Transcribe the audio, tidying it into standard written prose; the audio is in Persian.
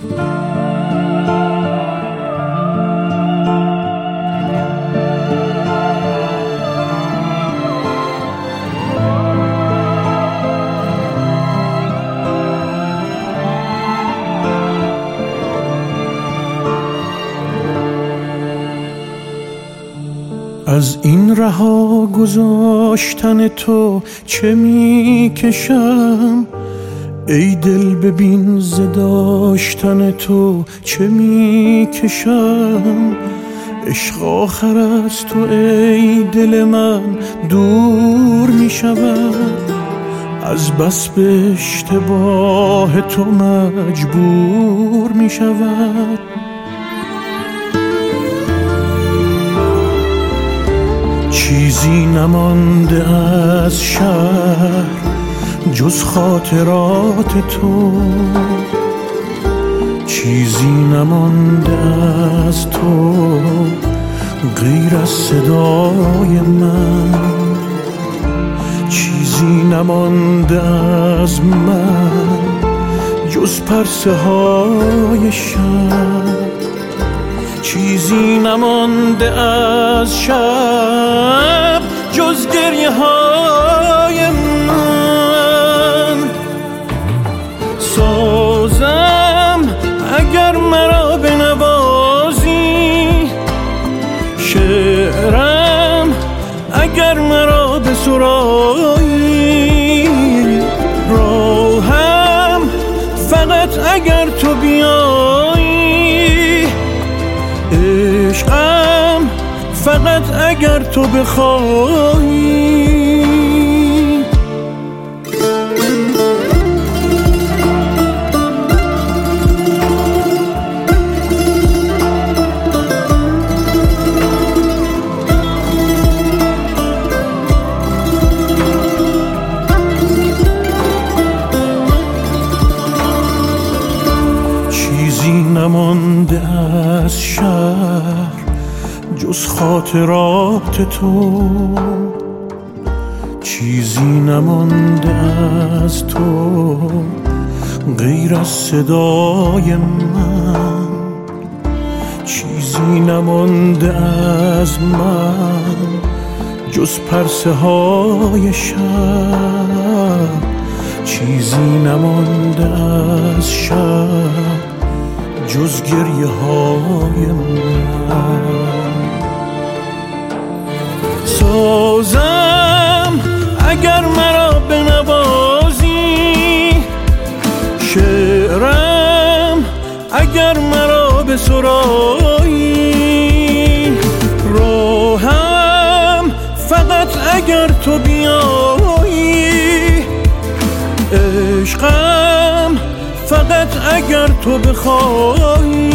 از این رها گذاشتن تو چه می کشم، ای دل ببین ز داشتن تو چه می کشم. عشق آخر از تو ای دل من دور می شود، از بس به اشتباه تو مجبور می شود. چیزی نمانده از شهر جز خاطرات تو، چیزی نمانده از تو غیر از صدای من، چیزی نمانده از من جز پرسه های شب، چیزی نمانده از شب جز گریه های من. سازم اگر مرا بنوازی، شعرم اگر مرا بسرایی، راهم فقط اگر تو بیایی، عشقم فقط اگر تو بخوایی. چیزی نمانده از شهر جز خاطرات تو، چیزی نمانده از تو غیر از صدای من، چیزی نمانده از من جز پرسه های شب، چیزی نمانده از شب جز گریه های من. سازم اگر مرا بنوازی، شعرم اگر مرا بسرایی، راهم فقط اگر تو بیایی، عشقم فقط اگر تو بخوایی.